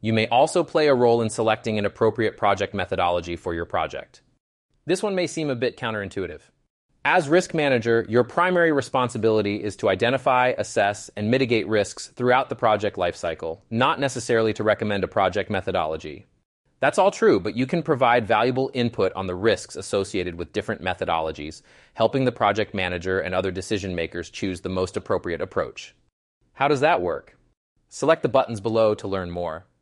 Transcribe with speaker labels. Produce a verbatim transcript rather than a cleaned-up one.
Speaker 1: You may also play a role in selecting an appropriate project methodology for your project. This one may seem a bit counterintuitive. As risk manager, your primary responsibility is to identify, assess, and mitigate risks throughout the project lifecycle, not necessarily to recommend a project methodology. That's all true, but you can provide valuable input on the risks associated with different methodologies, helping the project manager and other decision makers choose the most appropriate approach. How does that work? Select the buttons below to learn more.